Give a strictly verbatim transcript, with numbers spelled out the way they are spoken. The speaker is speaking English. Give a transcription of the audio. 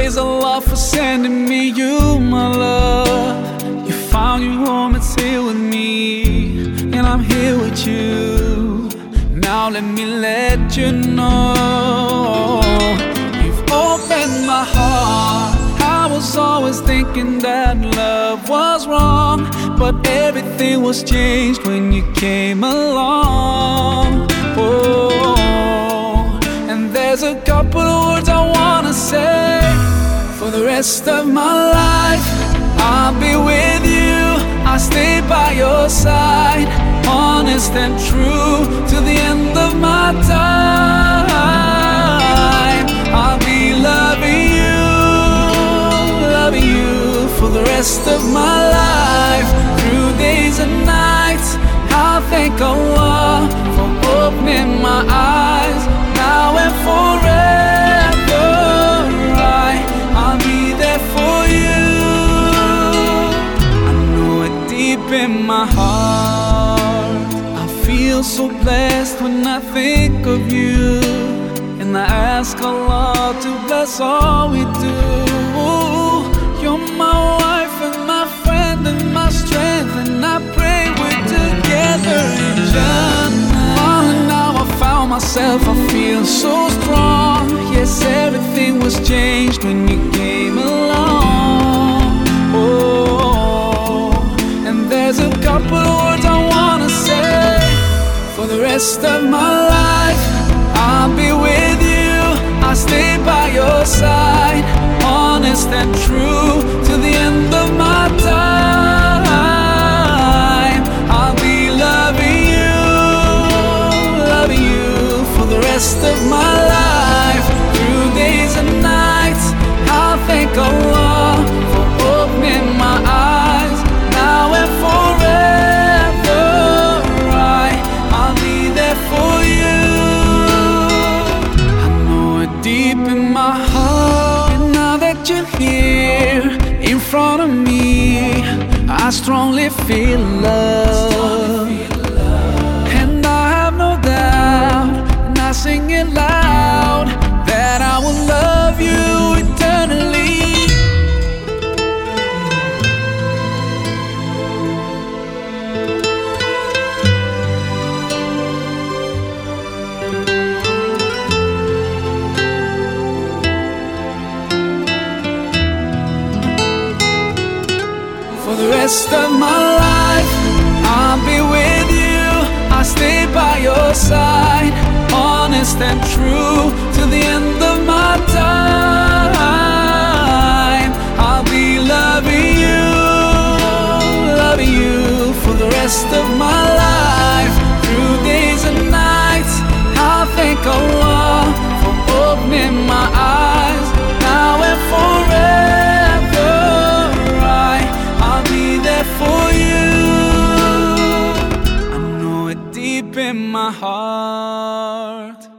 praise Allah for sending me you, my love. You found your home, it's here with me, and I'm here with you. Now let me let you know, you've opened my heart. I was always thinking that love was wrong, but everything was changed when you came along. Oh, and there's a couple of words I wanna say. For the rest of my life, I'll be with you, I'll stay by your side, honest and true to the end of my time. I'll be loving you, loving you for the rest of my life, through days and nights. I'll thank Allah for opening my eyes, now and forever. I, I'll be there for you. I know it deep in my heart. I feel so blessed when I think of you, and I ask Allah to bless all we do. You're my wife and my friend and my strength, and I pray we're together in Jannah. Oh, now I found myself, I feel so strong. Yes, everything was changed when you came along. Oh, and there's a couple of words I wanna say. For the rest of my life, I'll be with you, I'll stay by your side, honest and true to the end of my time. I'll be loving you, loving you for the rest of my life, through days and nights. I'll thank Allah for opening my eyes, now and forever. I, I'll be there for you. I know it deep in my heart, and now that you're here in front of me, I strongly feel love, and I have no doubt, and I sing it loud, that I will love you eternally. For the rest of my life, I'll be with you, I'll stay by your side, honest and true to the end of my time. I'll be loving you, loving you for the rest of my life, through days and nights. I'll thank Allah for opening my eyes, now and forever. I, I'll be there for you. I know it deep in my heart.